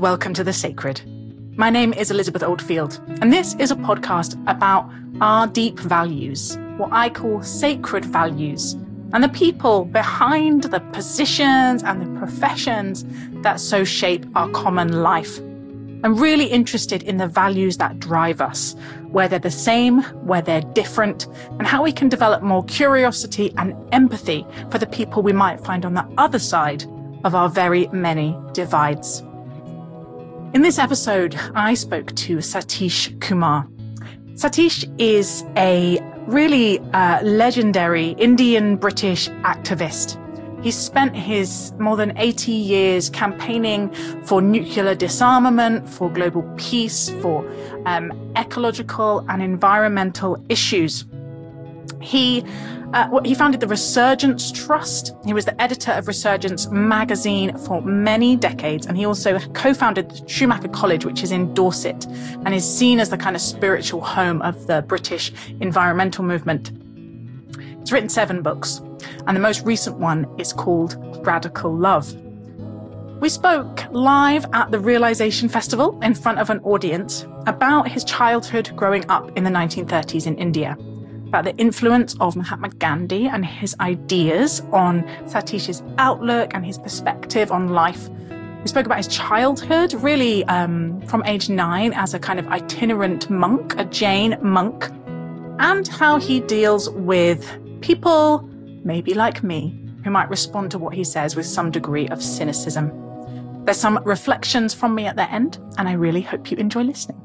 welcome to The Sacred. My name is Elizabeth Oldfield, and this is a podcast about our deep values, what I call sacred values, and the people behind the positions and the professions that so shape our common life. I'm really interested in the values that drive us, where they're the same, where they're different, and how we can develop more curiosity and empathy for the people we might find on the other side of our very many divides. In this episode, I spoke to Satish Kumar. Satish is a really legendary Indian-British activist. He's spent his more than 80 years campaigning for nuclear disarmament, for global peace, for ecological and environmental issues. He founded the Resurgence Trust. He was the editor of Resurgence magazine for many decades. And he also co-founded Schumacher College, which is in Dorset, and is seen as the kind of spiritual home of the British environmental movement. He's written 7 books, and the most recent one is called Radical Love. We spoke live at the Realization Festival in front of an audience about his childhood growing up in the 1930s in India, about the influence of Mahatma Gandhi and his ideas on Satish's outlook and his perspective on life. We spoke about his childhood, really from age 9 as a kind of itinerant monk, a Jain monk, and how he deals with people, maybe like me, who might respond to what he says with some degree of cynicism. There's some reflections from me at the end, and I really hope you enjoy listening.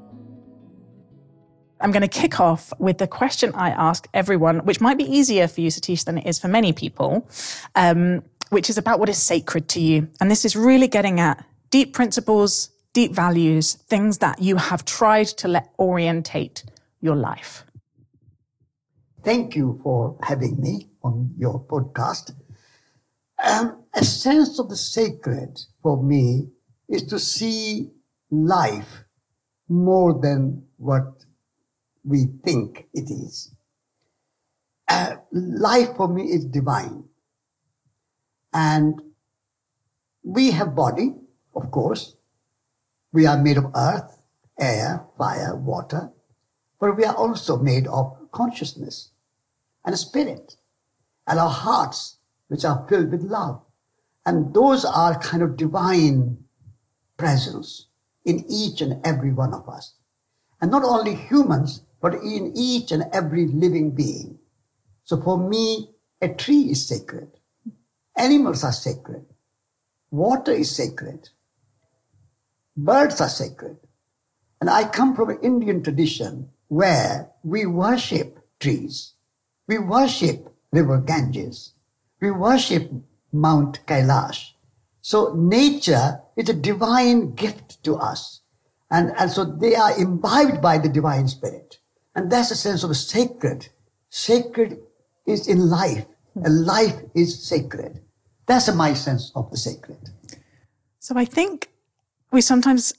I'm going to kick off with the question I ask everyone, which might be easier for you, Satish, than it is for many people, which is about what is sacred to you. And this is really getting at deep principles, deep values, things that you have tried to let orientate your life. Thank you for having me on your podcast. A sense of the sacred for me is to see life more than what we think it is. Life for me is divine. And we have body, of course. We are made of earth, air, fire, water. But we are also made of consciousness and spirit, and our hearts, which are filled with love. And those are kind of divine presence in each and every one of us. And not only humans, but in each and every living being. So for me, a tree is sacred. Animals are sacred. Water is sacred. Birds are sacred. And I come from an Indian tradition where we worship trees. We worship River Ganges. We worship Mount Kailash. So nature is a divine gift to us. And so they are imbibed by the divine spirit. And that's a sense of sacred. Sacred is in life, and life is sacred. That's my sense of the sacred. So I think we sometimes,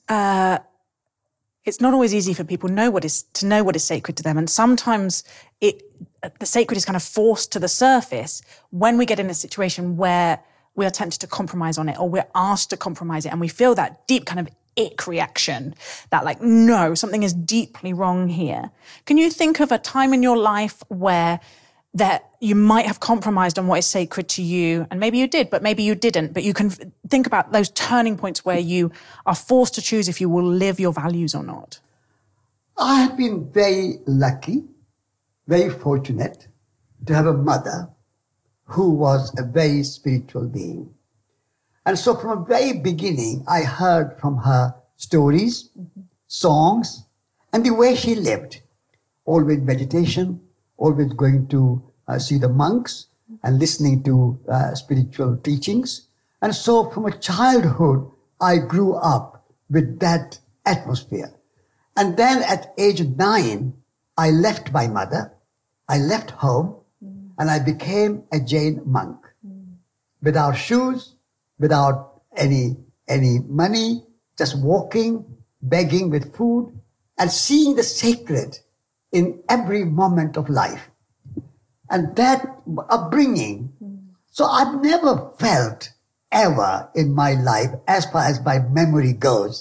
it's not always easy for people to know what is sacred to them. And sometimes the sacred is kind of forced to the surface when we get in a situation where we are tempted to compromise on it, or we're asked to compromise it, and we feel that deep kind of ick reaction, that like, no, something is deeply wrong here. Can you think of a time in your life where that you might have compromised on what is sacred to you, and maybe you did, but maybe you didn't, but you can think about those turning points where you are forced to choose if you will live your values or not? I have been very lucky, very fortunate to have a mother who was a very spiritual being. And so from the very beginning, I heard from her stories, songs, and the way she lived. Always meditation, always going to see the monks and listening to spiritual teachings. And so from a childhood, I grew up with that atmosphere. And then at age 9, I left my mother, I left home, and I became a Jain monk. Without shoes, without any money, just walking, begging with food, and seeing the sacred in every moment of life. And that upbringing, so I've never felt ever in my life, as far as my memory goes,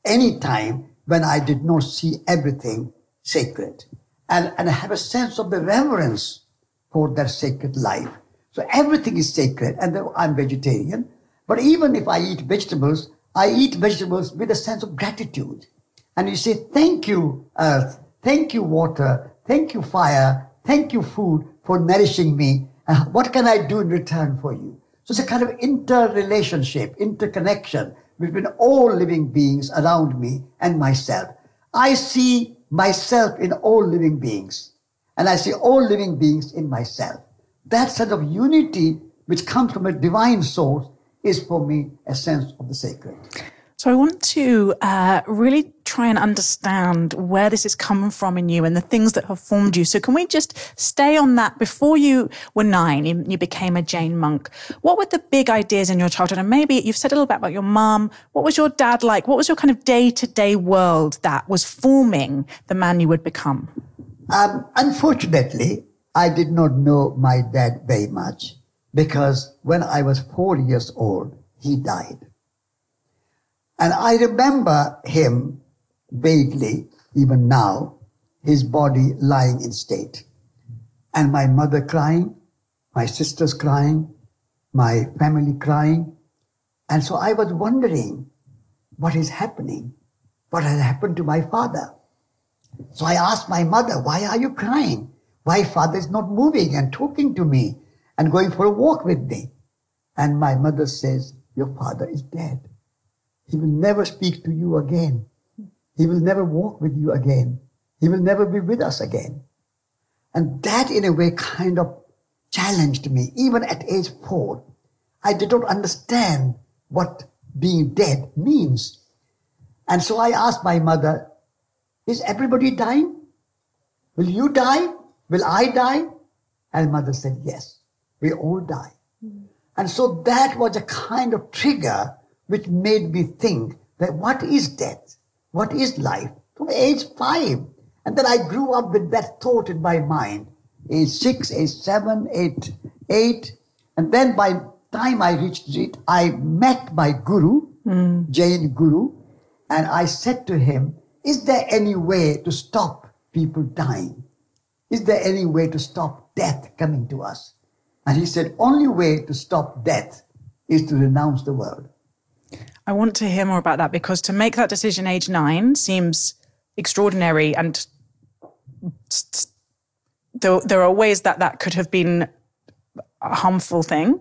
any time when I did not see everything sacred. And I have a sense of the reverence for that sacred life. So everything is sacred, and I'm vegetarian. But even if I eat vegetables with a sense of gratitude. And you say, thank you, earth, thank you, water, thank you, fire, thank you, food, for nourishing me. And what can I do in return for you? So it's a kind of interrelationship, interconnection between all living beings around me and myself. I see myself in all living beings, and I see all living beings in myself. That sense of unity, which comes from a divine source, is for me a sense of the sacred. So I want to really try and understand where this is coming from in you and the things that have formed you. So can we just stay on that? Before you were 9, you became a Jain monk. What were the big ideas in your childhood? And maybe you've said a little bit about your mum. What was your dad like? What was your kind of day-to-day world that was forming the man you would become? Unfortunately, I did not know my dad very much, because when I was 4 years old, he died. And I remember him vaguely, even now, his body lying in state. And my mother crying, my sisters crying, my family crying. And so I was wondering, what is happening? What has happened to my father? So I asked my mother, why are you crying? Why father is not moving and talking to me and going for a walk with me? And my mother says, your father is dead. He will never speak to you again. He will never walk with you again. He will never be with us again. And that, in a way, kind of challenged me. Even at age 4, I did not understand what being dead means. And so I asked my mother, is everybody dying? Will you die? Will I die? And mother said, yes, we all die. And so that was a kind of trigger which made me think that what is death? What is life? From age 5. And then I grew up with that thought in my mind. Age 6, age 7, age 8. And then by the time I reached it, I met my guru, Jain guru, and I said to him, is there any way to stop people dying? Is there any way to stop death coming to us? And he said, only way to stop death is to renounce the world. I want to hear more about that, because to make that decision age 9 seems extraordinary, and there are ways that could have been a harmful thing.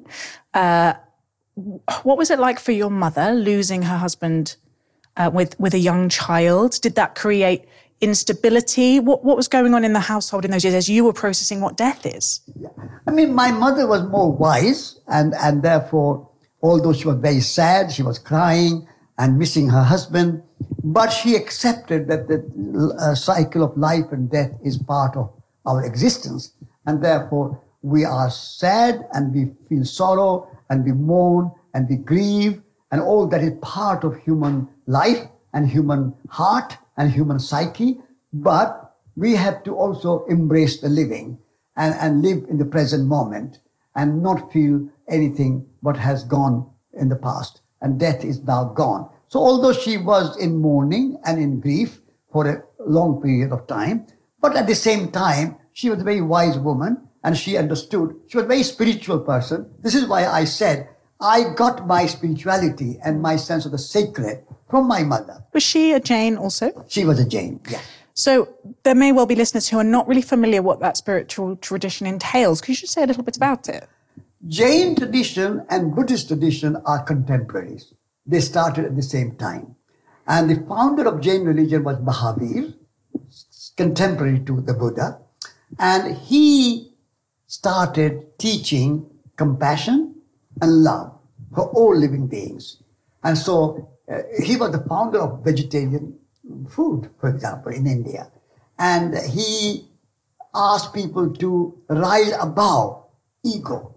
What was it like for your mother losing her husband with a young child? Did that create instability? What was going on in the household in those years as you were processing what death is? Yeah. I mean, my mother was more wise, and therefore, although she was very sad, she was crying and missing her husband, but she accepted that the cycle of life and death is part of our existence. And therefore, we are sad and we feel sorrow and we mourn and we grieve, and all that is part of human life and human heart and human psyche. But we have to also embrace the living and live in the present moment and not feel anything what has gone in the past. And death is now gone. So although she was in mourning and in grief for a long period of time, but at the same time, she was a very wise woman and she understood. She was a very spiritual person. This is why I said I got my spirituality and my sense of the sacred from my mother. Was she a Jain also? She was a Jain, yeah. So there may well be listeners who are not really familiar what that spiritual tradition entails. Could you just say a little bit about it? Jain tradition and Buddhist tradition are contemporaries. They started at the same time. And the founder of Jain religion was Mahavir, contemporary to the Buddha. And he started teaching compassion and love for all living beings. And so he was the founder of vegetarian food, for example, in India. And he asked people to rise above ego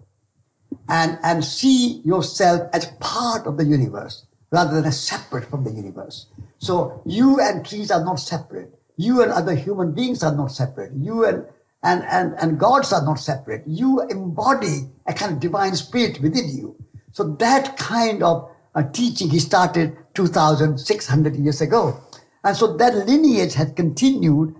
and see yourself as part of the universe rather than as separate from the universe. So you and trees are not separate. You and other human beings are not separate. You and gods are not separate. You embody a kind of divine spirit within you. So that kind of teaching he started 2,600 years ago. And so that lineage had continued,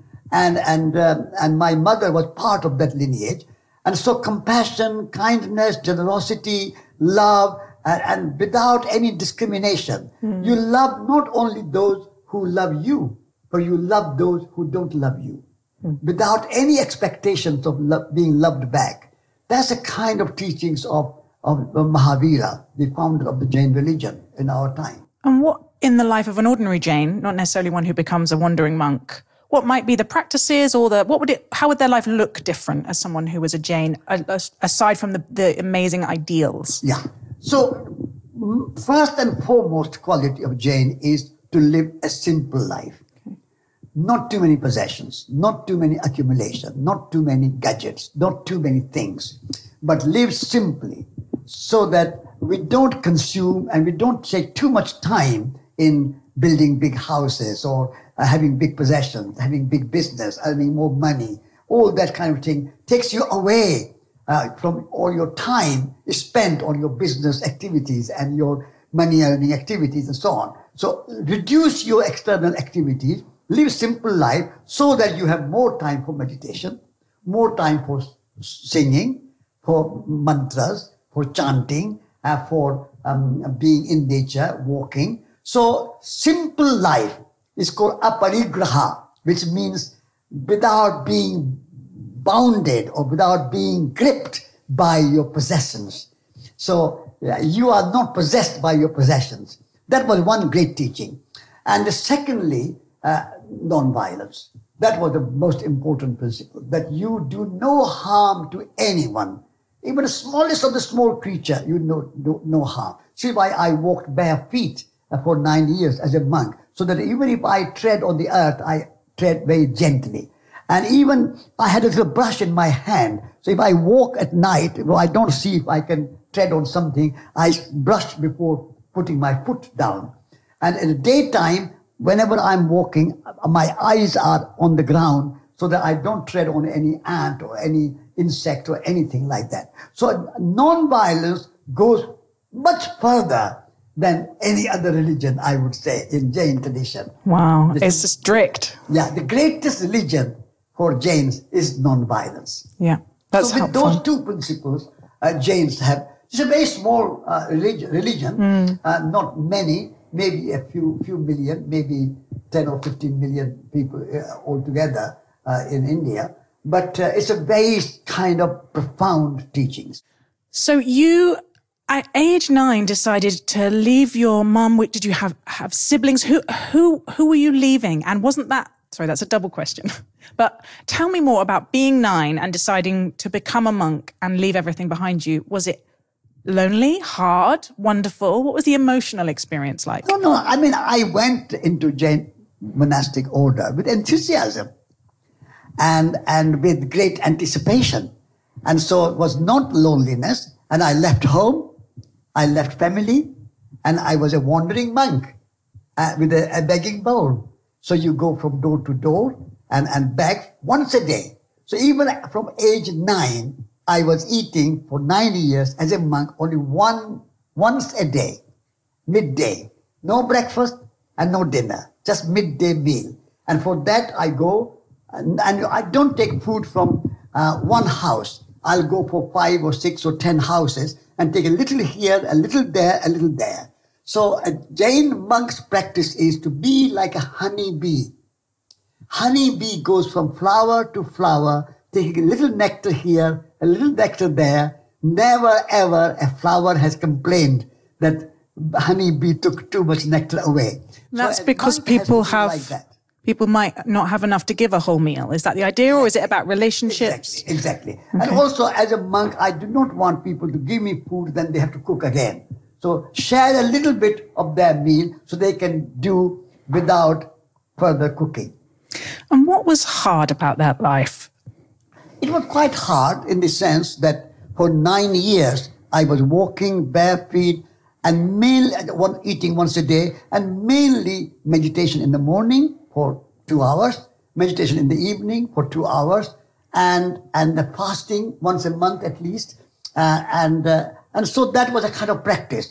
and my mother was part of that lineage. And so compassion, kindness, generosity, love, and without any discrimination. You love not only those who love you, but you love those who don't love you. Without any expectations of being loved back. That's the kind of teachings of Mahavira, the founder of the Jain religion in our time. And what in the life of an ordinary Jain, not necessarily one who becomes a wandering monk, what might be the practices or how would their life look different as someone who was a Jain, aside from the amazing ideals? Yeah. So first and foremost quality of Jain is to live a simple life. Not too many possessions, not too many accumulation, not too many gadgets, not too many things, but live simply so that we don't consume and we don't take too much time in building big houses or having big possessions, having big business, earning more money. All that kind of thing takes you away from all your time is spent on your business activities and your money earning activities and so on. So reduce your external activities. Live simple life so that you have more time for meditation, more time for singing, for mantras, for chanting, for being in nature, walking. So simple life is called aparigraha, which means without being bounded or without being gripped by your possessions. So you are not possessed by your possessions. That was one great teaching. And secondly, non-violence. That was the most important principle, that you do no harm to anyone. Even the smallest of the small creature, you do no harm. See why I walked bare feet for 9 years as a monk, so that even if I tread on the earth, I tread very gently. And even I had a little brush in my hand. So if I walk at night, I don't see if I can tread on something, I brush before putting my foot down. And in the daytime, whenever I'm walking, my eyes are on the ground so that I don't tread on any ant or any insect or anything like that. So non-violence goes much further than any other religion, I would say, in Jain tradition. Wow, it's strict. Yeah, the greatest religion for Jains is non-violence. Yeah, that's so with helpful. those two principles, Jains have, it's a very small religion, not many, maybe a few million, maybe 10 or 15 million people altogether in India. But it's a very kind of profound teachings. So you, at age 9, decided to leave your mum. Did you have siblings? Who were you leaving? And wasn't that, sorry, that's a double question. But tell me more about being 9 and deciding to become a monk and leave everything behind you. Was it lonely, hard, wonderful? What was the emotional experience like? No. I mean, I went into Jain monastic order with enthusiasm and with great anticipation. And so it was not loneliness. And I left home, I left family, and I was a wandering monk with a begging bowl. So you go from door to door and beg once a day. So even from age 9, I was eating for 9 years as a monk only once a day, midday. No breakfast and no dinner, just midday meal. And for that I go, and I don't take food from one house. I'll go for 5 or 6 or 10 houses and take a little here, a little there, a little there. So a Jain monk's practice is to be like a honey bee. Honey bee goes from flower to flower, taking a little nectar here, a little nectar there. Never ever a flower has complained that honey bee took too much nectar away. That's so because people might not have enough to give a whole meal. Is that the idea, or is it about relationships? Exactly. Okay. And also, as a monk, I do not want people to give me food, then they have to cook again. So share a little bit of their meal so they can do without further cooking. And what was hard about that life? It was quite hard in the sense that for 9 years, I was walking bare feet and eating once a day, and mainly meditation in the morning for 2 hours, meditation in the evening for 2 hours, and the fasting once a month at least. And so that was a kind of practice.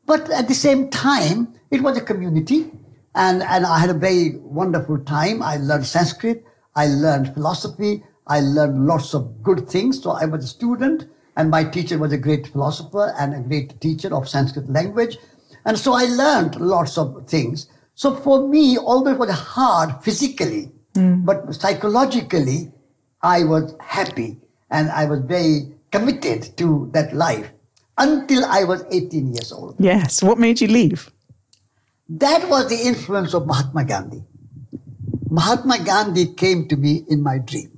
But at the same time, it was a community, and I had a very wonderful time. I learned Sanskrit, I learned philosophy, I learned lots of good things. So I was a student, and my teacher was a great philosopher and a great teacher of Sanskrit language. And so I learned lots of things. So for me, although it was hard physically, but psychologically, I was happy and I was very committed to that life until I was 18 years old. Yes. What made you leave? That was the influence of Mahatma Gandhi. Mahatma Gandhi came to me in my dream.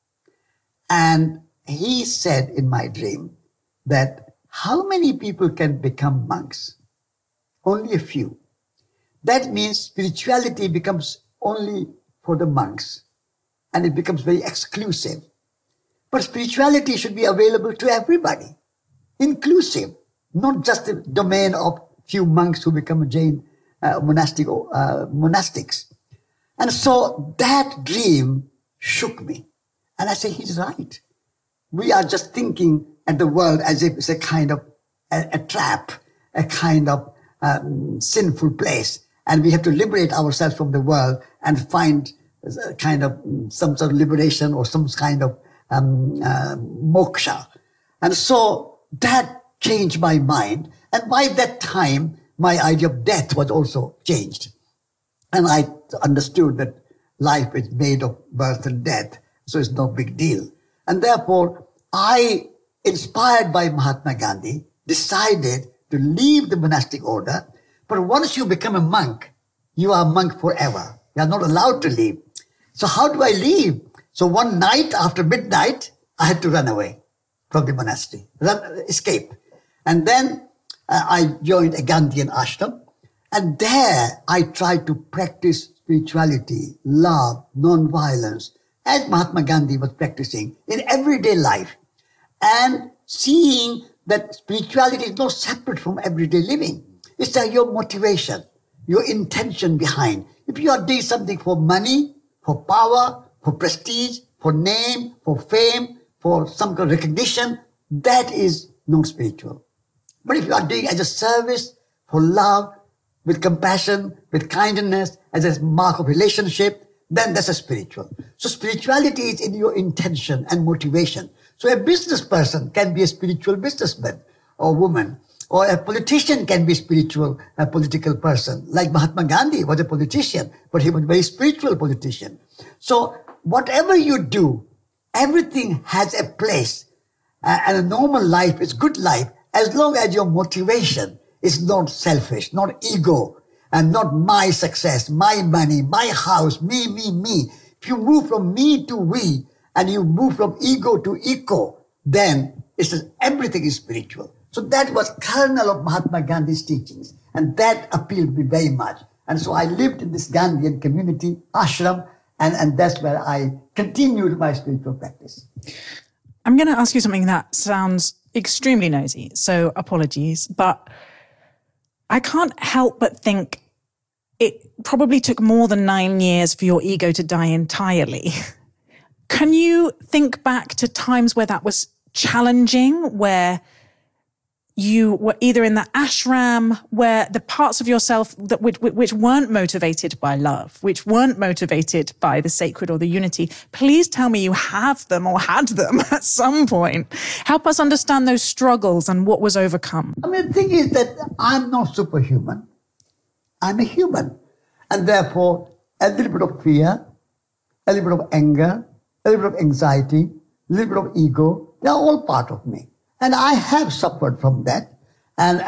And he said in my dream that how many people can become monks? Only a few. That means spirituality becomes only for the monks, and it becomes very exclusive. But spirituality should be available to everybody, inclusive, not just the domain of few monks who become Jain monastics. And so that dream shook me. And I say, he's right. We are just thinking at the world as if it's a kind of a trap, a kind of sinful place. And we have to liberate ourselves from the world and find kind of some sort of liberation or some kind of moksha. And so that changed my mind. And by that time, my idea of death was also changed. And I understood that life is made of birth and death, so it's no big deal. And therefore, I, inspired by Mahatma Gandhi, decided to leave the monastic order. But once you become a monk, you are a monk forever. You are not allowed to leave. So how do I leave? So one night after midnight, I had to run away from the monastery, escape. And then I joined a Gandhian ashram. And there I tried to practice spirituality, love, non-violence, as Mahatma Gandhi was practicing in everyday life. And seeing that spirituality is not separate from everyday living. It's your motivation, your intention behind. If you are doing something for money, for power, for prestige, for name, for fame, for some kind of recognition, that is not spiritual. But if you are doing it as a service, for love, with compassion, with kindness, as a mark of relationship, then that's a spiritual. So spirituality is in your intention and motivation. So a business person can be a spiritual businessman or woman, or a politician can be spiritual, a political person. Like Mahatma Gandhi was a politician, but he was a very spiritual politician. So whatever you do, everything has a place. And a normal life is good life as long as your motivation is not selfish, not ego, and not my success, my money, my house, me. If you move from me to we, and you move from ego to eco, then it's just, everything is spiritual. So that was kernel of Mahatma Gandhi's teachings, and that appealed to me very much. And so I lived in this Gandhian community, ashram, and that's where I continued my spiritual practice. I'm going to ask you something that sounds extremely nosy, so apologies, but I can't help but think it probably took more than 9 years for your ego to die entirely. Can you think back to times where that was challenging, where you were either in the ashram, where the parts of yourself that which weren't motivated by love, which weren't motivated by the sacred or the unity? Please tell me you have them or had them at some point. Help us understand those struggles and what was overcome. I mean, the thing is that I'm not superhuman. I'm a human. And therefore, a little bit of fear, a little bit of anger, a little bit of anxiety, a little bit of ego, they're all part of me. And I have suffered from that. And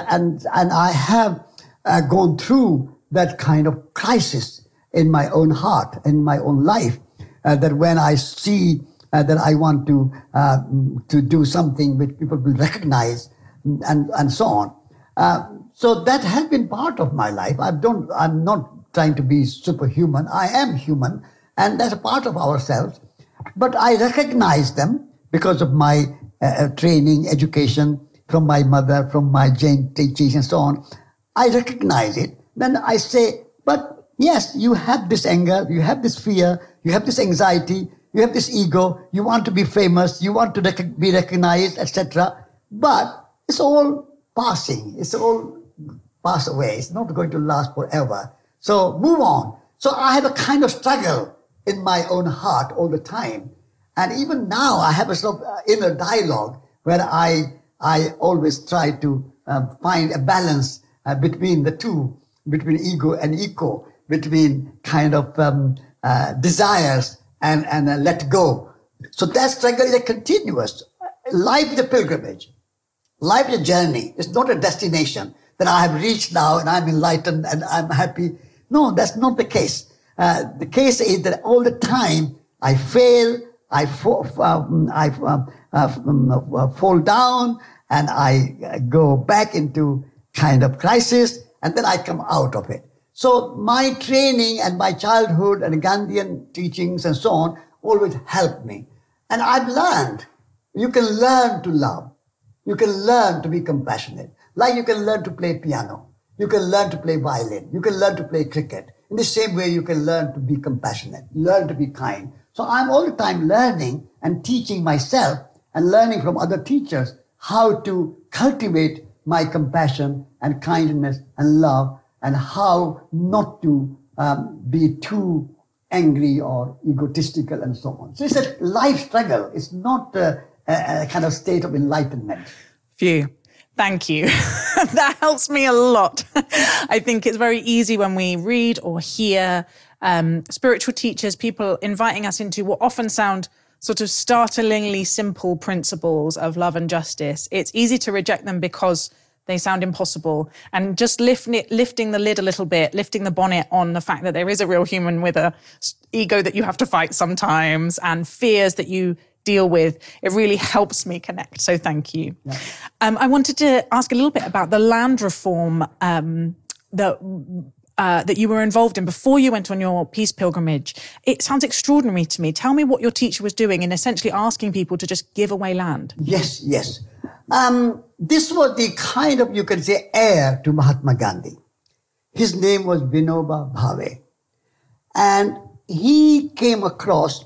I have gone through that kind of crisis in my own heart, in my own life, that when I see that I want to do something which people will recognize and so on. So that has been part of my life. I'm not trying to be superhuman. I am human, and that's a part of ourselves. But I recognize them because of my training, education, from my mother, from my Jain teachings and so on. I recognize it. Then I say, but yes, you have this anger, you have this fear, you have this anxiety, you have this ego, you want to be famous, you want to be recognized, etc. But it's all passing. It's all pass away. It's not going to last forever. So move on. So I have a kind of struggle in my own heart all the time. And even now I have a sort of inner dialogue where I always try to find a balance between the two, between ego and eco, between kind of desires and let go. So that struggle is a continuous. Life is a pilgrimage. Life is a journey. It's not a destination that I have reached now and I'm enlightened and I'm happy. No, that's not the case. The case is that all the time I fail, I fall down, and I go back into kind of crisis, and then I come out of it. So my training and my childhood and Gandhian teachings and so on always helped me. And I've learned, you can learn to love. You can learn to be compassionate. Like you can learn to play piano. You can learn to play violin. You can learn to play cricket. In the same way, you can learn to be compassionate, learn to be kind. So I'm all the time learning and teaching myself and learning from other teachers how to cultivate my compassion and kindness and love and how not to be too angry or egotistical and so on. So it's a life struggle. It's not a kind of state of enlightenment. Phew. Thank you. That helps me a lot. I think it's very easy when we read or hear spiritual teachers, people inviting us into what often sound sort of startlingly simple principles of love and justice. It's easy to reject them because they sound impossible. And just lifting the lid a little bit, lifting the bonnet on the fact that there is a real human with a ego that you have to fight sometimes and fears that you deal with, it really helps me connect. So thank you. Yeah. I wanted to ask a little bit about the land reform that you were involved in before you went on your peace pilgrimage. It sounds extraordinary to me. Tell me what your teacher was doing in essentially asking people to just give away land. Yes. This was the kind of, you can say, heir to Mahatma Gandhi. His name was Vinoba Bhave. And he came across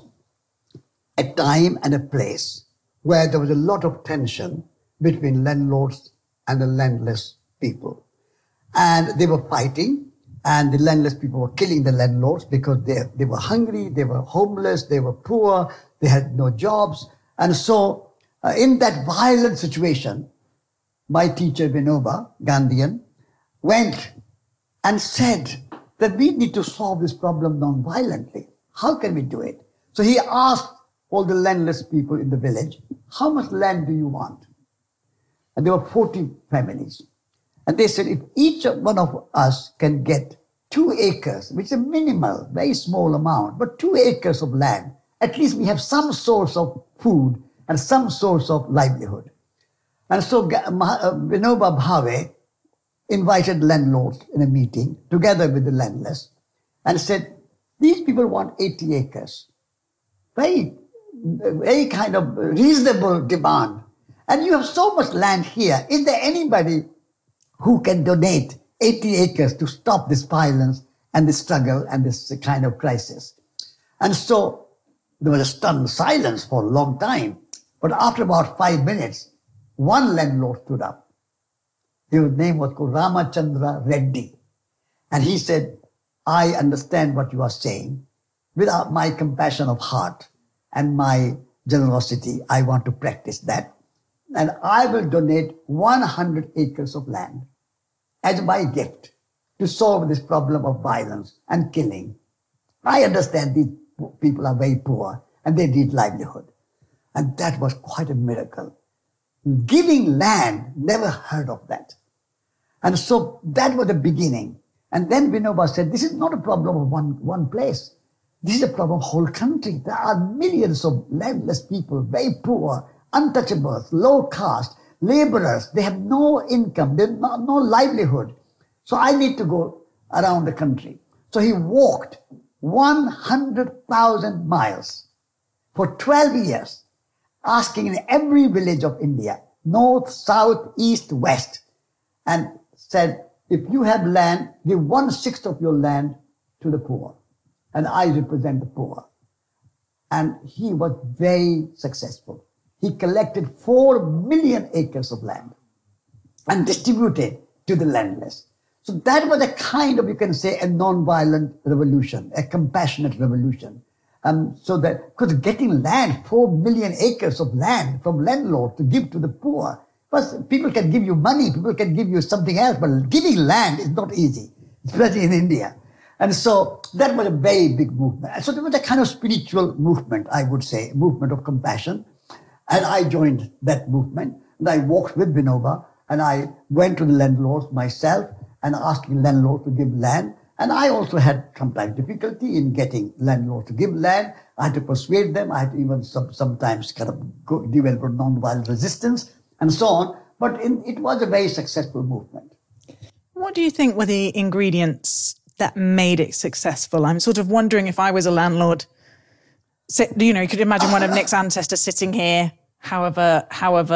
a time and a place where there was a lot of tension between landlords and the landless people. And they were fighting, and the landless people were killing the landlords because they were hungry, they were homeless, they were poor, they had no jobs. And so in that violent situation, my teacher Vinoba, Gandhian, went and said that we need to solve this problem non-violently. How can we do it? So he asked all the landless people in the village, how much land do you want? And there were 40 families. And they said, if each one of us can get 2 acres, which is a minimal, very small amount, but 2 acres of land, at least we have some source of food and some source of livelihood. And so Vinoba Bhave invited landlords in a meeting together with the landless and said, these people want 80 acres. Very kind of reasonable demand. And you have so much land here. Is there anybody who can donate 80 acres to stop this violence and this struggle and this kind of crisis? And so there was a stunned silence for a long time. But after about 5 minutes, one landlord stood up. His name was called Ramachandra Reddy. And he said, I understand what you are saying. Without my compassion of heart and my generosity, I want to practice that. And I will donate 100 acres of land as my gift to solve this problem of violence and killing. I understand these people are very poor and they need livelihood. And that was quite a miracle. Giving land, never heard of that. And so that was the beginning. And then Vinoba said, this is not a problem of one place. This is a problem of whole country. There are millions of landless people, very poor, untouchables, low caste, laborers. They have no income. They have no livelihood. So I need to go around the country. So he walked 100,000 miles for 12 years, asking in every village of India, north, south, east, west, and said, if you have land, give 1/6 of your land to the poor. And I represent the poor. And he was very successful. He collected 4 million acres of land and distributed to the landless. So that was a kind of, you can say, a non-violent revolution, a compassionate revolution. So that, because getting land, 4 million acres of land from landlords to give to the poor, first, people can give you money, people can give you something else, but giving land is not easy, especially in India. And so that was a very big movement. So there was a kind of spiritual movement, I would say, movement of compassion. And I joined that movement. And I walked with Vinoba, and I went to the landlords myself and asking landlords to give land. And I also had sometimes difficulty in getting landlords to give land. I had to persuade them. I had to even sometimes kind of develop a non-violent resistance and so on. But it was a very successful movement. What do you think were the ingredients that made it successful? I'm sort of wondering, if I was a landlord, you could imagine one of Nick's ancestors sitting here, however,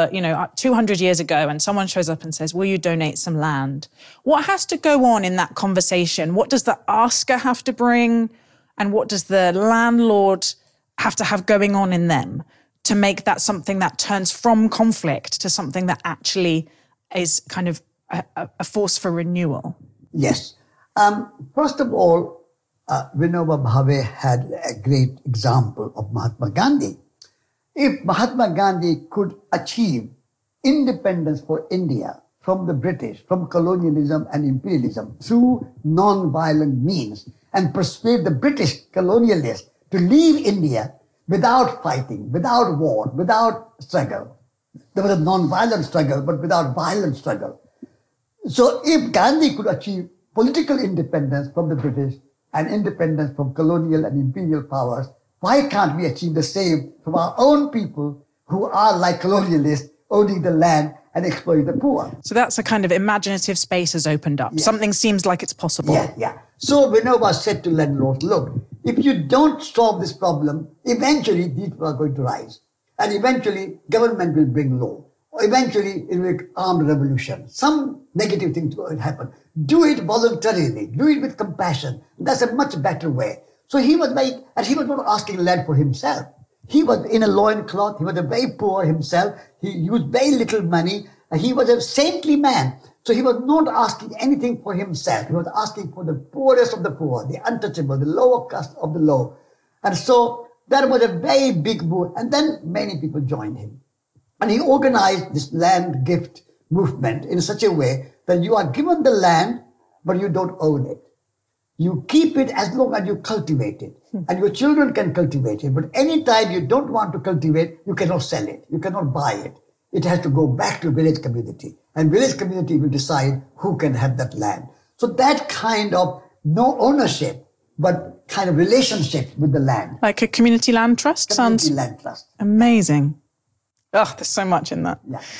200 years ago, and someone shows up and says, will you donate some land? What has to go on in that conversation? What does the asker have to bring? And what does the landlord have to have going on in them to make that something that turns from conflict to something that actually is kind of a force for renewal? Yes. First of all, Vinoba Bhave had a great example of Mahatma Gandhi. If Mahatma Gandhi could achieve independence for India from the British, from colonialism and imperialism through non-violent means, and persuade the British colonialists to leave India without fighting, without war, without struggle. There was a non-violent struggle, but without violent struggle. So if Gandhi could achieve political independence from the British and independence from colonial and imperial powers, why can't we achieve the same from our own people who are like colonialists, owning the land and exploiting the poor? So that's a kind of imaginative space has opened up. Yeah. Something seems like it's possible. Yeah. So Vinoba said to landlords, look, if you don't solve this problem, eventually these people are going to rise. And eventually government will bring law. Eventually it will be armed revolution. Some negative things will happen. Do it voluntarily. Do it with compassion. That's a much better way. So he was not asking land for himself. He was in a loincloth. He was a very poor himself. He used very little money. He was a saintly man. So he was not asking anything for himself. He was asking for the poorest of the poor, the untouchable, the lower caste of the low. And so that was a very big move. And then many people joined him. And he organized this land gift movement in such a way that you are given the land, but you don't own it. You keep it as long as you cultivate it. And your children can cultivate it. But anytime you don't want to cultivate, you cannot sell it. You cannot buy it. It has to go back to village community. And village community will decide who can have that land. So that kind of no ownership, but kind of relationship with the land. Like a community land trust? Community land trust. Amazing. Oh, there's so much in that. Yeah.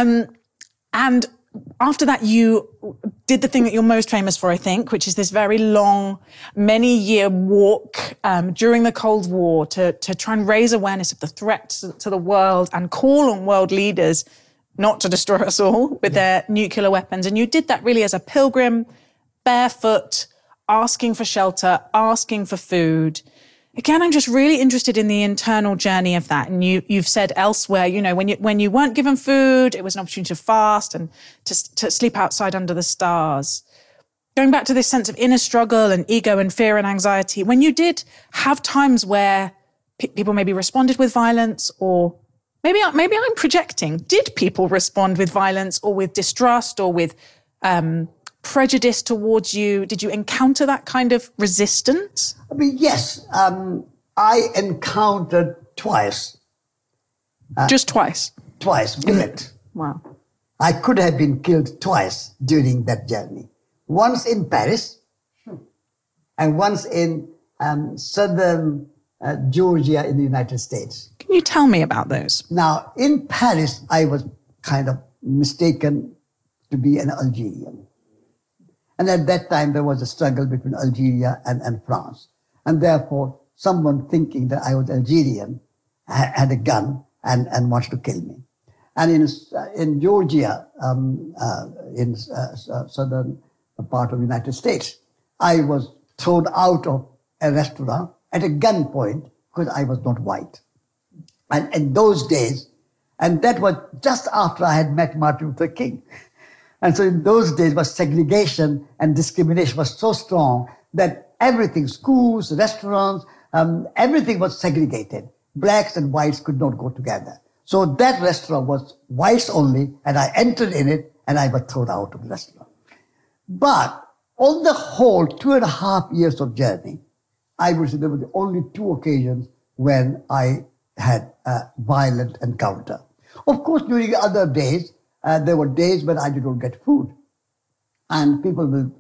And after that, you did the thing that you're most famous for, I think, which is this very long, many-year walk during the Cold War to try and raise awareness of the threat to the world and call on world leaders not to destroy us all with their nuclear weapons. And you did that really as a pilgrim, barefoot, asking for shelter, asking for food. Again, I'm just really interested in the internal journey of that. And you've said elsewhere, when you weren't given food, it was an opportunity to fast and to sleep outside under the stars. Going back to this sense of inner struggle and ego and fear and anxiety, when you did have times where people maybe responded with violence, or maybe I'm projecting, did people respond with violence or with distrust or with prejudice towards you? Did you encounter that kind of resistance? I mean, yes. I encountered twice. Just twice? Twice, bullet. Wow. I could have been killed twice during that journey. Once in Paris and once in southern Georgia in the United States. Can you tell me about those? Now, in Paris, I was kind of mistaken to be an Algerian. And at that time, there was a struggle between Algeria and France. And therefore, someone thinking that I was Algerian had a gun and wanted to kill me. And in Georgia, in southern part of the United States, I was thrown out of a restaurant at a gunpoint because I was not white. And in those days, and that was just after I had met Martin Luther King. And so in those days, was segregation and discrimination was so strong that everything, schools, restaurants, everything was segregated. Blacks and whites could not go together. So that restaurant was whites only, and I entered in it, and I was thrown out of the restaurant. But on the whole, 2.5 years of journey, I would say there were only 2 occasions when I had a violent encounter. Of course, during other days, there were days when I did not get food. And people will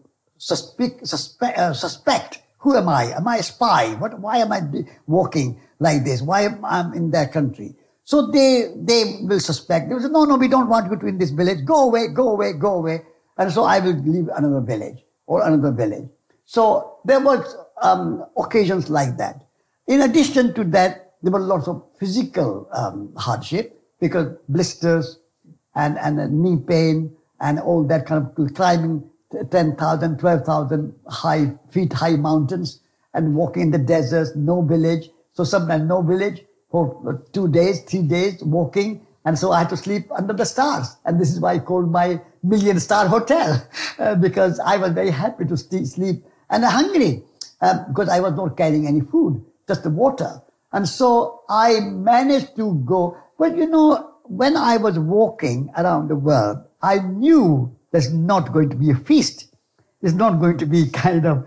suspect, who am I? Am I a spy? Why am I walking like this? Why am I in that country? So they will suspect. They will say, no, we don't want you to in this village. Go away, go away, go away. And so I will leave another village or another village. So there was occasions like that. In addition to that, there were lots of physical hardship because blisters and knee pain and all that kind of climbing 10,000, 12,000 feet high mountains and walking in the deserts, no village. So sometimes no village for 2 days, 3 days walking. And so I had to sleep under the stars. And this is why I called my million-star hotel because I was very happy to sleep and hungry because I was not carrying any food, just the water. And so I managed to go. But when I was walking around the world, I knew there's not going to be a feast. It's not going to be kind of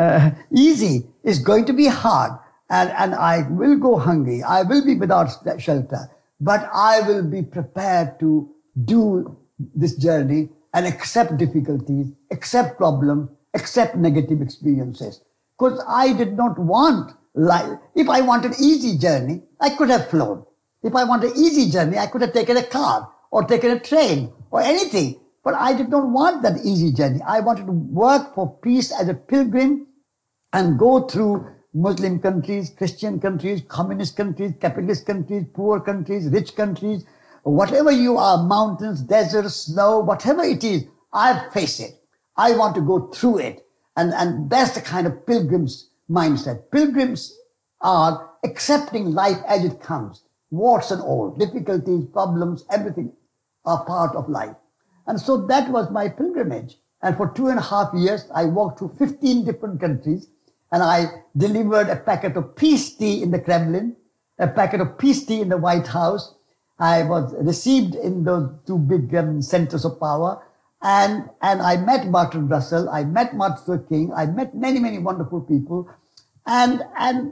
easy. It's going to be hard. And I will go hungry. I will be without shelter. But I will be prepared to do this journey and accept difficulties, accept problems, accept negative experiences. Because I did not want life. If I wanted easy journey, I could have flown. If I wanted easy journey, I could have taken a car or taken a train or anything. But I did not want that easy journey. I wanted to work for peace as a pilgrim and go through Muslim countries, Christian countries, communist countries, capitalist countries, poor countries, rich countries, whatever you are, mountains, deserts, snow, whatever it is, I face it. I want to go through it. And that's the kind of pilgrim's mindset. Pilgrims are accepting life as it comes. Warts and all, difficulties, problems, everything are part of life. And so that was my pilgrimage. And for 2.5 years, I walked through 15 different countries. And I delivered a packet of peace tea in the Kremlin, a packet of peace tea in the White House. I was received in those 2 big centers of power. And I met Bertrand Russell. I met Martin Luther King. I met many, many wonderful people. And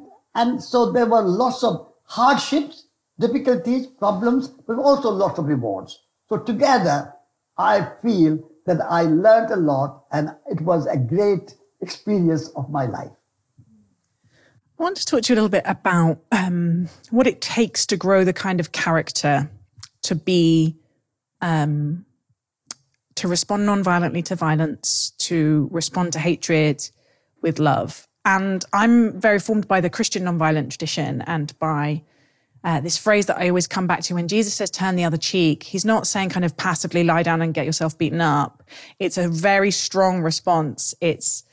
so there were lots of hardships, difficulties, problems, but also lots of rewards. So together, I feel that I learned a lot and it was a great experience of my life. I want to talk to you a little bit about what it takes to grow the kind of character to be, to respond non-violently to violence, to respond to hatred with love. And I'm very formed by the Christian non-violent tradition and by this phrase that I always come back to when Jesus says, turn the other cheek. He's not saying kind of passively lie down and get yourself beaten up. It's a very strong response. It's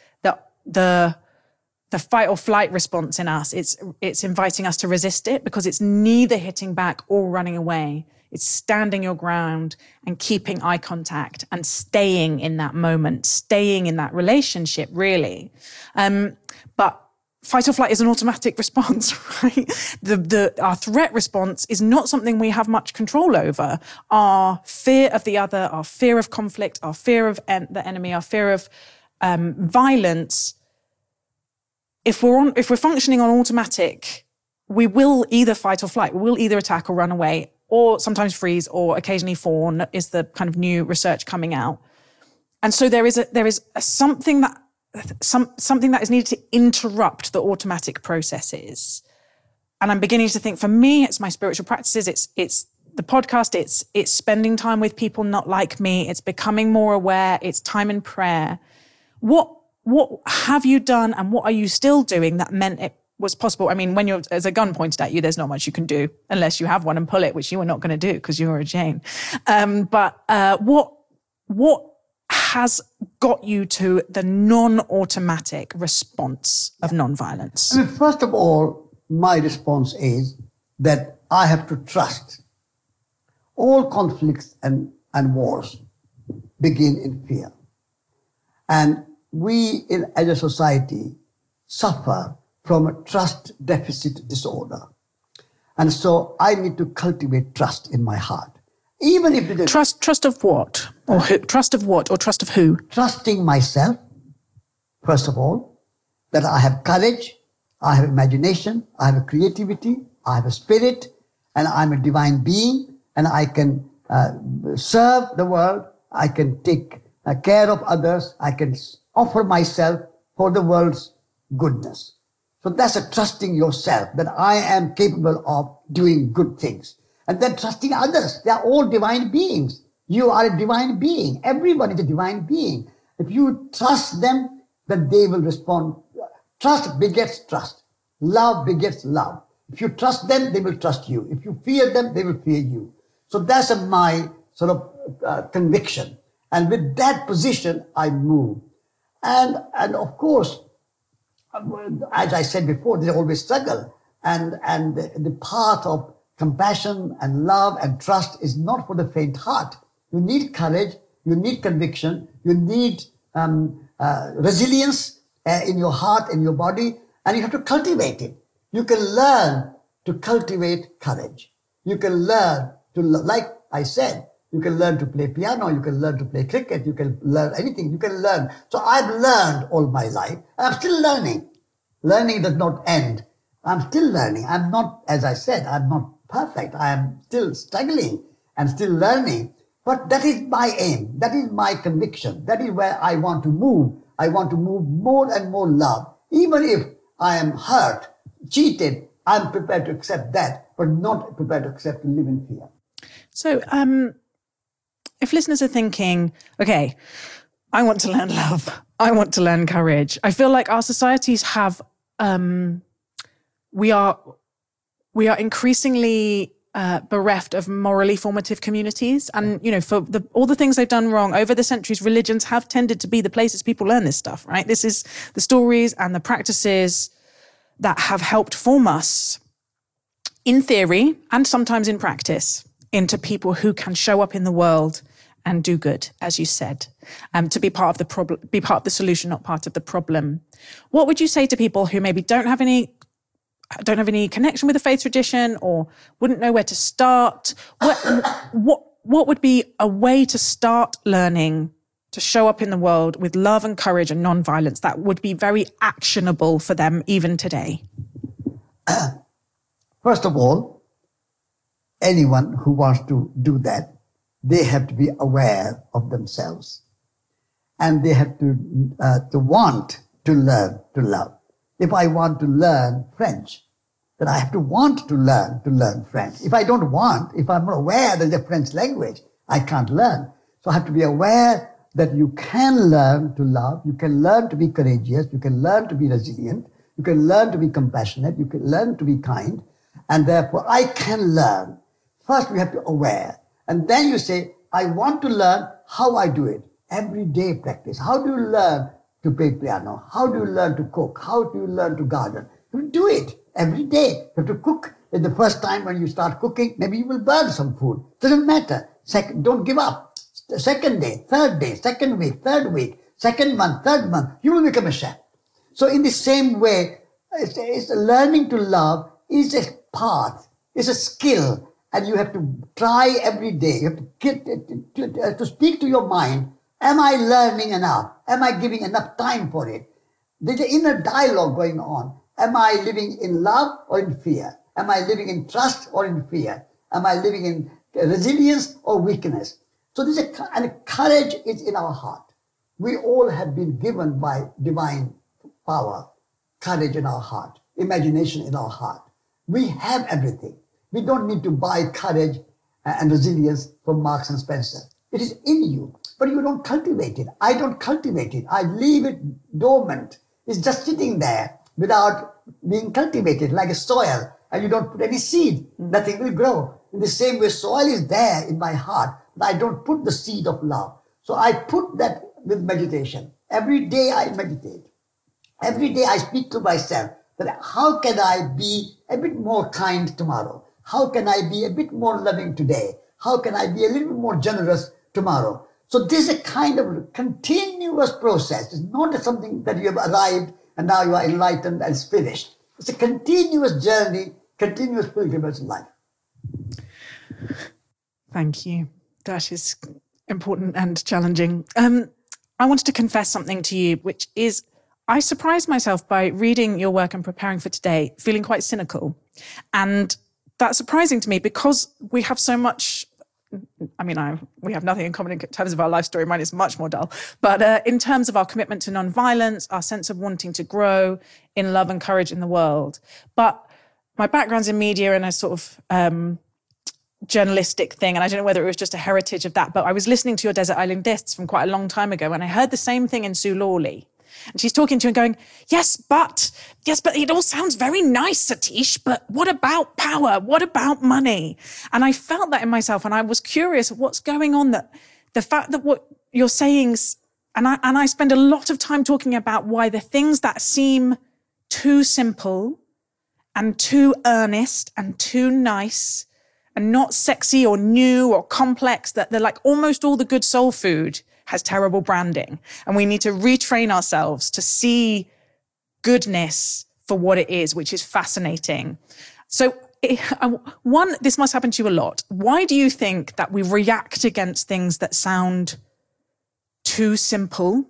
the fight or flight response in us. It's inviting us to resist it because it's neither hitting back or running away. It's standing your ground and keeping eye contact and staying in that moment, staying in that relationship, really. But fight or flight is an automatic response, right? Our threat response is not something we have much control over. Our fear of the other, our fear of conflict, our fear of the enemy, our fear of violence. If we're functioning on automatic, we will either fight or flight. We will either attack or run away, or sometimes freeze, or occasionally fawn. Is the kind of new research coming out. And so there is something that is needed to interrupt the automatic processes. And I'm beginning to think, for me, it's my spiritual practices. It's the podcast. It's spending time with people not like me. It's becoming more aware. It's time in prayer. What have you done and what are you still doing that meant it was possible? I mean, when there's a gun pointed at you, there's not much you can do unless you have one and pull it, which you are not going to do because you're a Jane. But what has got you to the non-automatic response of non-violence? I mean, first of all, my response is that I have to trust all conflicts and wars begin in fear. And we as a society suffer from a trust deficit disorder. And so I need to cultivate trust in my heart. Even if it is... Trust of what? Or who? Trust of what? Or trust of who? Trusting myself, first of all, that I have courage, I have imagination, I have a creativity, I have a spirit, and I'm a divine being, and I can serve the world, I can take care of others, I can offer myself for the world's goodness. So that's a trusting yourself, that I am capable of doing good things. And then trusting others. They are all divine beings. You are a divine being. Everyone is a divine being. If you trust them, then they will respond. Trust begets trust. Love begets love. If you trust them, they will trust you. If you fear them, they will fear you. So that's my sort of conviction. And with that position, I move. And of course, as I said before, there's always struggle. And the path of compassion and love and trust is not for the faint heart. You need courage, you need conviction, you need resilience in your heart, in your body, and you have to cultivate it. You can learn to cultivate courage. You can learn to, like I said, you can learn to play piano, you can learn to play cricket, you can learn anything, you can learn. So I've learned all my life, and I'm still learning. Learning does not end. I'm still learning. I'm not, as I said, I'm not perfect. I am still struggling and still learning. But that is my aim. That is my conviction. That is where I want to move. I want to move more and more love. Even if I am hurt, cheated, I'm prepared to accept that, but not prepared to accept to live in fear. So, if listeners are thinking, okay, I want to learn love, I want to learn courage, I feel like our societies have, we are increasingly bereft of morally formative communities. And, you know, for all the things they've done wrong over the centuries, religions have tended to be the places people learn this stuff, right? This is the stories and the practices that have helped form us in theory and sometimes in practice into people who can show up in the world and do good, as you said, to be part of the problem, be part of the solution, not part of the problem. What would you say to people who maybe don't have any connection with the faith tradition or wouldn't know where to start? What would be a way to start learning to show up in the world with love and courage and non-violence that would be very actionable for them even today? First of all, anyone who wants to do that, they have to be aware of themselves. And they have to want to learn to love. If I want to learn French, then I have to want to learn French. If I don't want, if I'm not aware that the French language, I can't learn. So I have to be aware that you can learn to love, you can learn to be courageous, you can learn to be resilient, you can learn to be compassionate, you can learn to be kind, and therefore I can learn. First we have to be aware, and then you say, I want to learn how I do it. Everyday practice. How do you learn to play piano? How do you learn to cook? How do you learn to garden? You do it every day. You have to cook. At the first time when you start cooking, maybe you will burn some food. Doesn't matter. Don't give up. Second day, third day, second week, third week, second month, third month, you will become a chef. So in the same way, it's learning to love is a path, is a skill, and you have to try every day. You have to speak to your mind. Am I learning enough? Am I giving enough time for it? There's an inner dialogue going on. Am I living in love or in fear? Am I living in trust or in fear? Am I living in resilience or weakness? So and courage is in our heart. We all have been given by divine power, courage in our heart, imagination in our heart. We have everything. We don't need to buy courage and resilience from Marks and Spencer. It is in you, but you don't cultivate it. I don't cultivate it. I leave it dormant. It's just sitting there without being cultivated like a soil, and you don't put any seed. Nothing will grow. In the same way, soil is there in my heart, but I don't put the seed of love. So I put that with meditation. Every day I meditate. Every day I speak to myself that how can I be a bit more kind tomorrow? How can I be a bit more loving today? How can I be a little bit more generous tomorrow? So this is a kind of continuous process. It's not something that you have arrived and now you are enlightened and it's finished. It's a continuous journey, continuous pilgrimage in life. Thank you. That is important and challenging. I wanted to confess something to you, which is I surprised myself by reading your work and preparing for today, feeling quite cynical. And that's surprising to me because we have so much, we have nothing in common in terms of our life story. Mine is much more dull. But in terms of our commitment to nonviolence, our sense of wanting to grow in love and courage in the world. But my background's in media and a sort of journalistic thing. And I don't know whether it was just a heritage of that, but I was listening to your Desert Island Discs from quite a long time ago and I heard the same thing in Sue Lawley. And she's talking to you and going, yes, but it all sounds very nice, Satish, but what about power? What about money? And I felt that in myself and I was curious what's going on, that the fact that what you're saying, and I spend a lot of time talking about why the things that seem too simple and too earnest and too nice and not sexy or new or complex, that they're like almost all the good soul food has terrible branding. And we need to retrain ourselves to see goodness for what it is, which is fascinating. So one, this must happen to you a lot. Why do you think that we react against things that sound too simple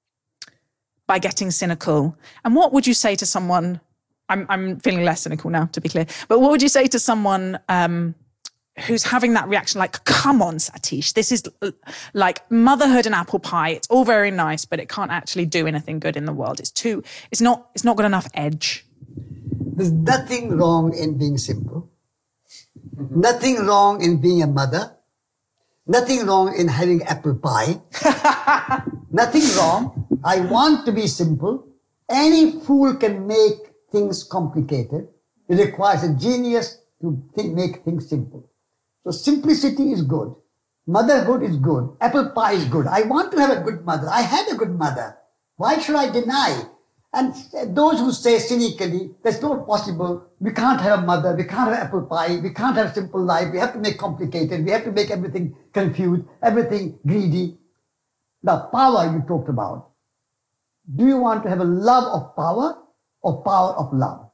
by getting cynical? And what would you say to someone, I'm feeling less cynical now, to be clear, but what would you say to someone who's having that reaction like, come on, Satish, this is like motherhood and apple pie. It's all very nice, but it can't actually do anything good in the world. It's not got enough edge. There's nothing wrong in being simple. Nothing wrong in being a mother. Nothing wrong in having apple pie. Nothing wrong. I want to be simple. Any fool can make things complicated. It requires a genius to make things simple. So simplicity is good. Motherhood is good. Apple pie is good. I want to have a good mother. I had a good mother. Why should I deny? And those who say cynically, that's not possible. We can't have a mother. We can't have apple pie. We can't have a simple life. We have to make complicated. We have to make everything confused, everything greedy. Now, power you talked about. Do you want to have a love of power or power of love?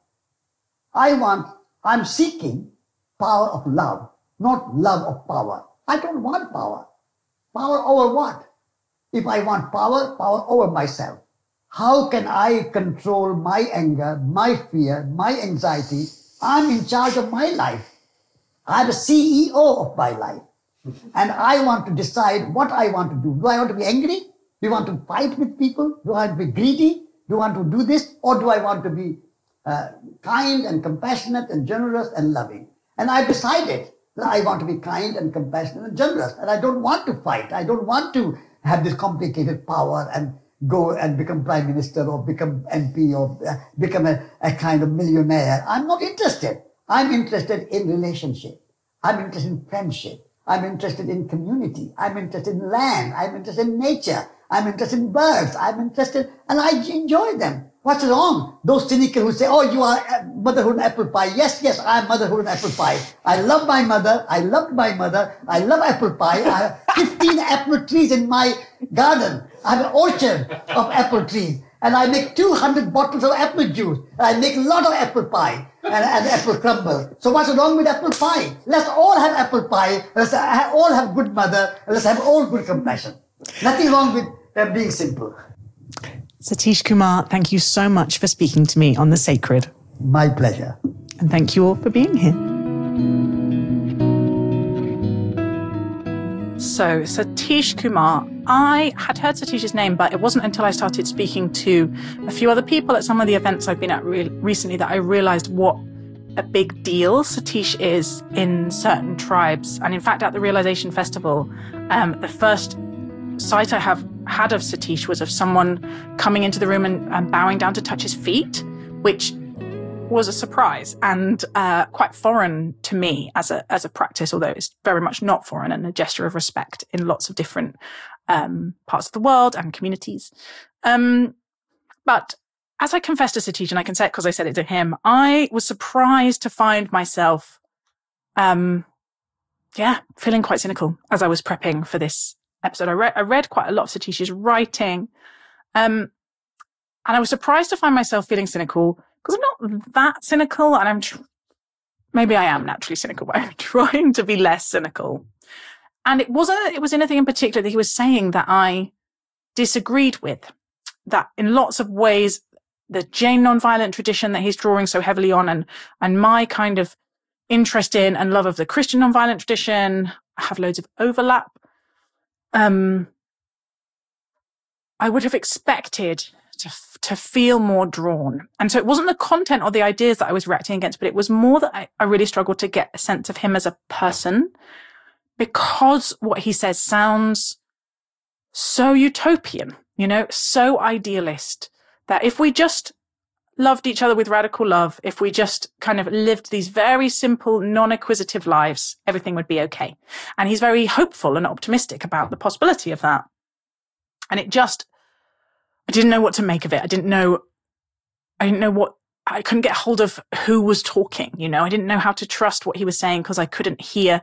I'm seeking power of love, not love of power. I don't want power. Power over what? If I want power, power over myself. How can I control my anger, my fear, my anxiety? I'm in charge of my life. I'm the CEO of my life. And I want to decide what I want to do. Do I want to be angry? Do I want to fight with people? Do I want to be greedy? Do I want to do this? Or do I want to be kind and compassionate and generous and loving? And I decided that I want to be kind and compassionate and generous. And I don't want to fight. I don't want to have this complicated power and go and become prime minister or become MP or become a kind of millionaire. I'm not interested. I'm interested in relationship. I'm interested in friendship. I'm interested in community. I'm interested in land. I'm interested in nature. I'm interested in birds. I'm interested, and I enjoy them. What's wrong? Those cynical who say, oh, you are motherhood and apple pie. Yes, I am motherhood and apple pie. I love my mother. I loved my mother. I love apple pie. I have 15 apple trees in my garden. I have an orchard of apple trees. And I make 200 bottles of apple juice. And I make a lot of apple pie and apple crumble. So what's wrong with apple pie? Let's all have apple pie. Let's all have good mother. And let's have all good compassion. Nothing wrong with being simple. Satish Kumar, thank you so much for speaking to me on The Sacred. My pleasure. And thank you all for being here. So, Satish Kumar. I had heard Satish's name, but it wasn't until I started speaking to a few other people at some of the events I've been at recently that I realized what a big deal Satish is in certain tribes. And in fact, at the Realization Festival, the first sight I have had of Satish was of someone coming into the room and bowing down to touch his feet, which was a surprise and quite foreign to me as a practice, although it's very much not foreign and a gesture of respect in lots of different parts of the world and communities. But as I confessed to Satish, and I can say it because I said it to him, I was surprised to find myself, feeling quite cynical as I was prepping for this episode. I read quite a lot of Satish's writing. And I was surprised to find myself feeling cynical, because I'm not that cynical, and maybe I am naturally cynical, but I'm trying to be less cynical. And it was anything in particular that he was saying that I disagreed with, that in lots of ways, the Jain nonviolent tradition that he's drawing so heavily on, and my kind of interest in and love of the Christian nonviolent tradition have loads of overlap. I would have expected to feel more drawn. And so it wasn't the content or the ideas that I was reacting against, but it was more that I really struggled to get a sense of him as a person, because what he says sounds so utopian, so idealist, that if we just loved each other with radical love, if we just kind of lived these very simple, non-acquisitive lives, everything would be okay. And he's very hopeful and optimistic about the possibility of that. And I didn't know what to make of it. I didn't know I couldn't get hold of who was talking, I didn't know how to trust what he was saying, because I couldn't hear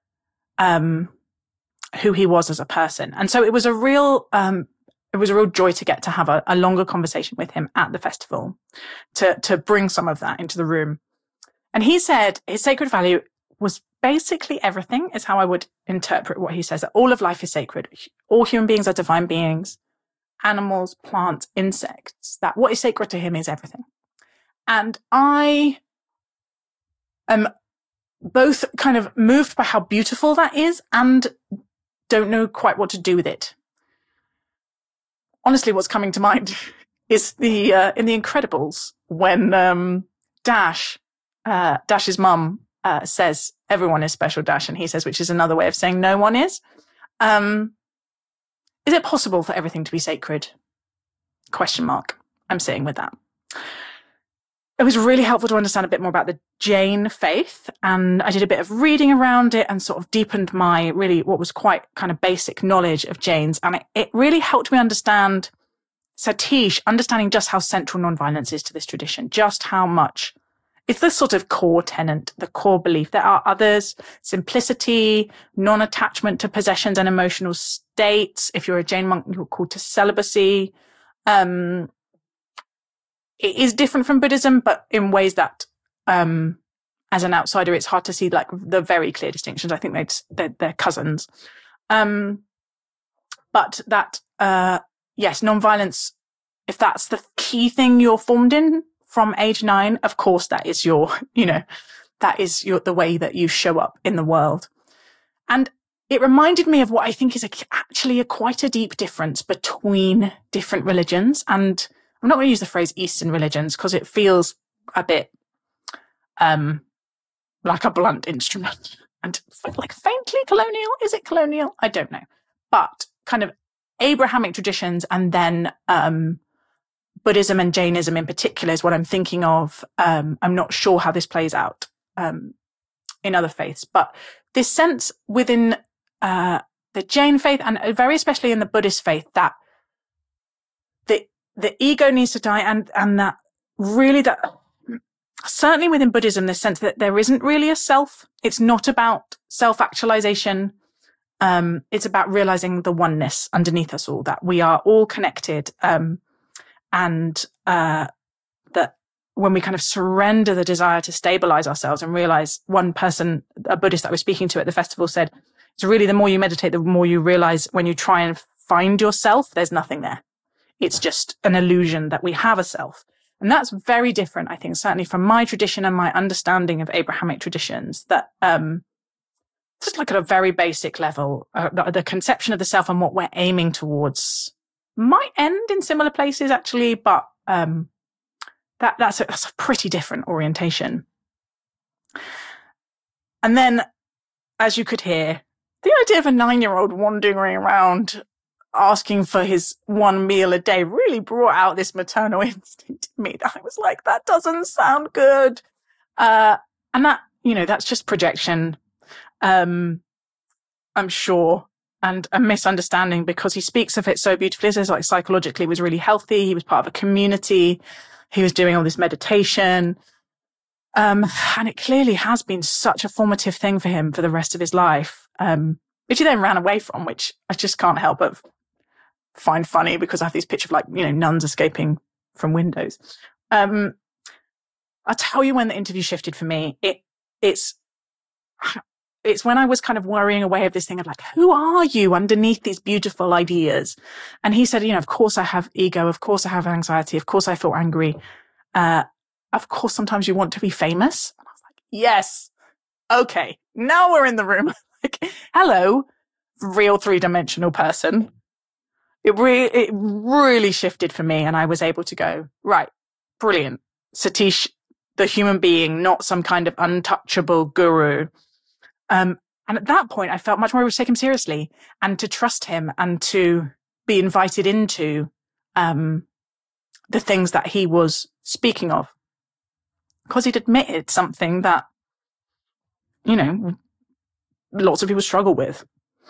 who he was as a person. And so it was a real joy to get to have a longer conversation with him at the festival, to bring some of that into the room. And he said his sacred value was basically everything, is how I would interpret what he says, that all of life is sacred. All human beings are divine beings, animals, plants, insects, that what is sacred to him is everything. And I am both kind of moved by how beautiful that is and don't know quite what to do with it. Honestly, what's coming to mind is in The Incredibles, when Dash's mum says everyone is special, Dash, and he says, which is another way of saying no one is. Is it possible for everything to be sacred? ? I'm sitting with that. It was really helpful to understand a bit more about the Jain faith, and I did a bit of reading around it and sort of deepened my what was quite kind of basic knowledge of Jains. And it really helped me understand Satish, understanding just how central nonviolence is to this tradition, just how much it's the sort of core tenet, the core belief. There are others: simplicity, non-attachment to possessions and emotional states. If you're a Jain monk, you're called to celibacy. It is different from Buddhism, but in ways that, as an outsider, it's hard to see like the very clear distinctions. I think they're cousins. But that, yes, nonviolence, if that's the key thing you're formed in from age 9, of course, that is the way that you show up in the world. And it reminded me of what I think is actually quite a deep difference between different religions. And I'm not going to use the phrase Eastern religions, because it feels a bit like a blunt instrument and like faintly colonial. Is it colonial? I don't know. But kind of Abrahamic traditions, and then Buddhism and Jainism in particular is what I'm thinking of. I'm not sure how this plays out in other faiths, but this sense within the Jain faith, and very especially in the Buddhist faith, that the ego needs to die, and that really, that certainly within Buddhism, this sense that there isn't really a self. It's not about self-actualization. It's about realizing the oneness underneath us all, that we are all connected. And that when we kind of surrender the desire to stabilize ourselves and realize, one person, a Buddhist that I was speaking to at the festival, said, it's really the more you meditate, the more you realize when you try and find yourself, there's nothing there. It's just an illusion that we have a self. And that's very different, I think, certainly from my tradition and my understanding of Abrahamic traditions, that just like at a very basic level, the conception of the self and what we're aiming towards might end in similar places, actually, but that's a pretty different orientation. And then, as you could hear, the idea of a 9-year-old wandering around asking for his one meal a day really brought out this maternal instinct in me. I was like, that doesn't sound good. And that, that's just projection, I'm sure, and a misunderstanding, because he speaks of it so beautifully. He says, like, psychologically, he was really healthy. He was part of a community. He was doing all this meditation. And it clearly has been such a formative thing for him for the rest of his life. which he then ran away from, which I just can't help but find funny because I have this picture of like, nuns escaping from windows. I'll tell you when the interview shifted for me. It's when I was kind of worrying away of this thing of like, who are you underneath these beautiful ideas? And he said, of course I have ego. Of course I have anxiety. Of course I feel angry. Of course sometimes you want to be famous. And I was like, yes. Okay. Now we're in the room. Like, hello, real 3-dimensional person. It really shifted for me. And I was able to go, right, brilliant. Satish, the human being, not some kind of untouchable guru. And at that point, I felt much more able to take him seriously and to trust him and to be invited into the things that he was speaking of. Because he'd admitted something that, lots of people struggle with.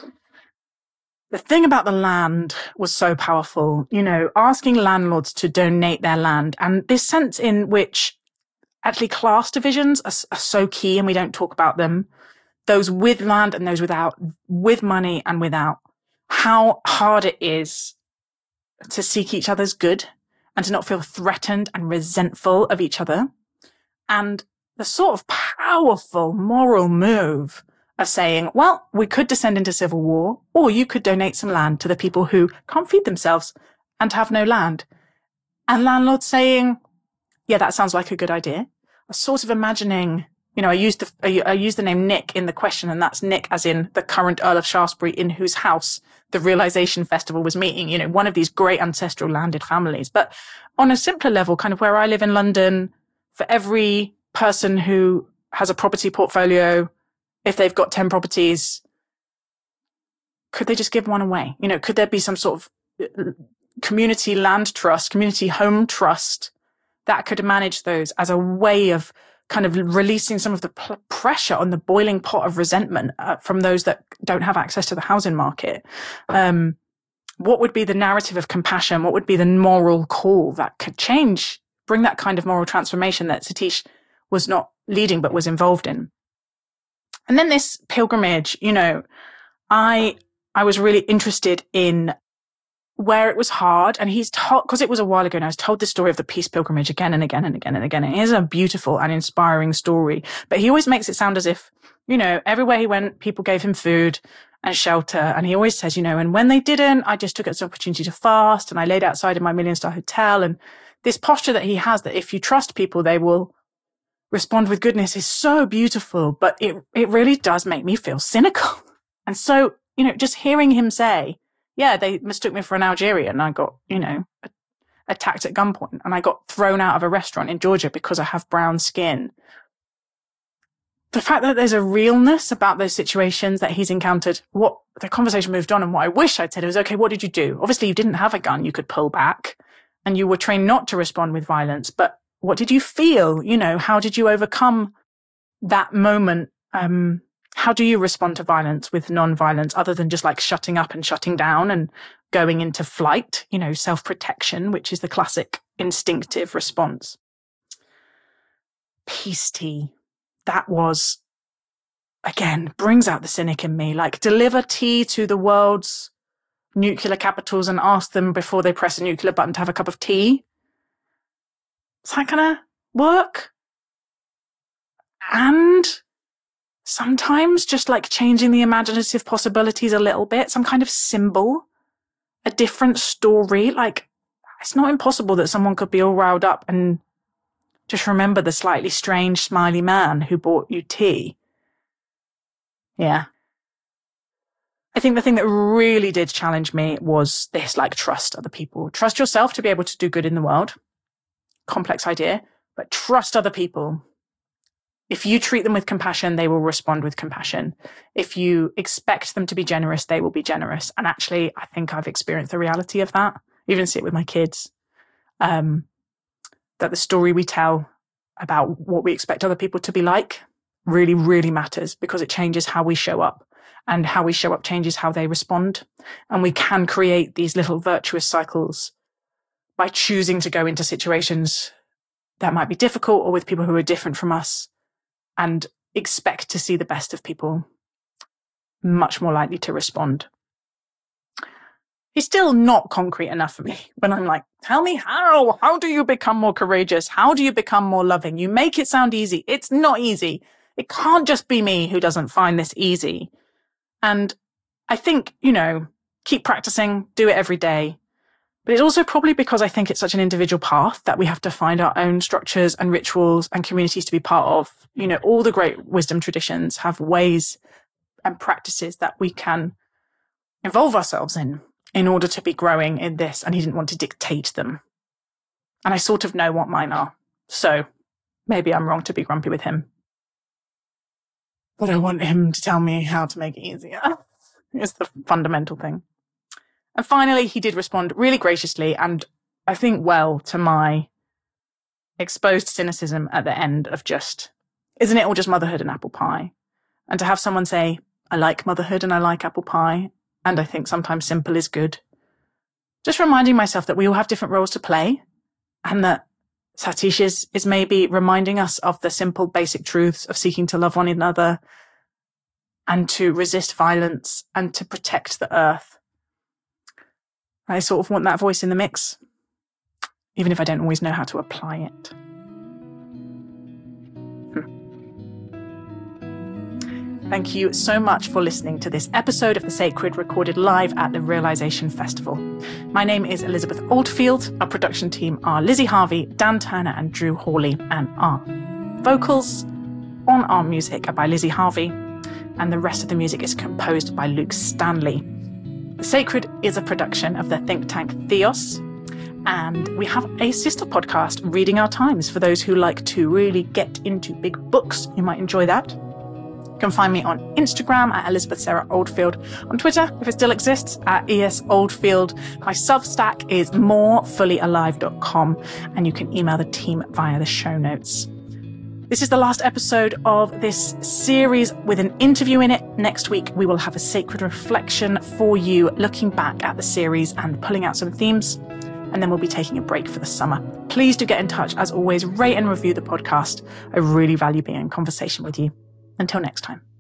The thing about the land was so powerful, asking landlords to donate their land, and this sense in which actually class divisions are so key and we don't talk about them. Those with land and those without, with money and without, how hard it is to seek each other's good and to not feel threatened and resentful of each other. And the sort of powerful moral move of saying, well, we could descend into civil war, or you could donate some land to the people who can't feed themselves and have no land. And landlords saying, yeah, that sounds like a good idea. I was sort of imagining, I used the name Nick in the question, and that's Nick as in the current Earl of Shaftesbury in whose house the Realization Festival was meeting, one of these great ancestral landed families. But on a simpler level, kind of where I live in London, for every person who has a property portfolio, if they've got 10 properties, could they just give one away? Could there be some sort of community land trust, community home trust that could manage those as a way of kind of releasing some of the pressure on the boiling pot of resentment from those that don't have access to the housing market? What would be the narrative of compassion? What would be the moral call that could bring that kind of moral transformation that Satish was not leading but was involved in? And then this pilgrimage, I was really interested in where it was hard. And he's told, because it was a while ago, and I was told the story of the peace pilgrimage again and again and again and again. It is a beautiful and inspiring story, but he always makes it sound as if, everywhere he went, people gave him food and shelter. And he always says, and when they didn't, I just took it as an opportunity to fast, and I laid outside in my 1-million-star hotel. And this posture that he has, that if you trust people, they will respond with goodness, is so beautiful, but it really does make me feel cynical. And so, just hearing him say, yeah, they mistook me for an Algerian, and I got, attacked at gunpoint, and I got thrown out of a restaurant in Georgia because I have brown skin. The fact that there's a realness about those situations that he's encountered, what the conversation moved on, and what I wish I'd said was, okay, what did you do? Obviously, you didn't have a gun you could pull back, and you were trained not to respond with violence, but what did you feel? How did you overcome that moment? How do you respond to violence with non-violence other than just like shutting up and shutting down and going into flight, self-protection, which is the classic instinctive response? Peace tea. That was, again, brings out the cynic in me. Like, deliver tea to the world's nuclear capitals and ask them before they press a nuclear button to have a cup of tea. Is that gonna work? And sometimes just like changing the imaginative possibilities a little bit, some kind of symbol, a different story. Like, it's not impossible that someone could be all riled up and just remember the slightly strange, smiley man who bought you tea. Yeah. I think the thing that really did challenge me was this, like, trust other people. Trust yourself to be able to do good in the world. Complex idea, but trust other people. If you treat them with compassion, they will respond with compassion. If you expect them to be generous, they will be generous. And actually, I think I've experienced the reality of that. I even see it with my kids. That the story we tell about what we expect other people to be like really, really matters, because it changes how we show up. And how we show up changes how they respond. And we can create these little virtuous cycles by choosing to go into situations that might be difficult or with people who are different from us and expect to see the best of people. much more likely to respond. He's still not concrete enough for me when I'm like, tell me how. How do you become more courageous? How do you become more loving? You make it sound easy. It's not easy. It can't just be me who doesn't find this easy. And I think, keep practicing, do it every day. But it's also probably because I think it's such an individual path that we have to find our own structures and rituals and communities to be part of. All the great wisdom traditions have ways and practices that we can involve ourselves in order to be growing in this, and he didn't want to dictate them. And I sort of know what mine are. So maybe I'm wrong to be grumpy with him. But I want him to tell me how to make it easier. It's the fundamental thing. And finally, he did respond really graciously and I think well to my exposed cynicism at the end of isn't it all just motherhood and apple pie? And to have someone say, I like motherhood and I like apple pie, and I think sometimes simple is good. Just reminding myself that we all have different roles to play, and that Satish is maybe reminding us of the simple basic truths of seeking to love one another and to resist violence and to protect the earth. I sort of want that voice in the mix, even if I don't always know how to apply it. Thank you so much for listening to this episode of The Sacred, recorded live at the Realization Festival. My name is Elizabeth Oldfield. Our production team are Lizzie Harvey, Dan Turner and Drew Hawley, and our vocals on our music are by Lizzie Harvey, and the rest of the music is composed by Luke Stanley. The Sacred is a production of the think tank Theos, and we have a sister podcast, Reading Our Times, for those who like to really get into big books. You might enjoy that. You can find me on Instagram at Elizabeth Sarah Oldfield, on Twitter, if it still exists, at ES Oldfield. My Substack is morefullyalive.com, and you can email the team via the show notes. This is the last episode of this series with an interview in it. Next week, we will have a sacred reflection for you, looking back at the series and pulling out some themes. And then we'll be taking a break for the summer. Please do get in touch. As always, rate and review the podcast. I really value being in conversation with you. Until next time.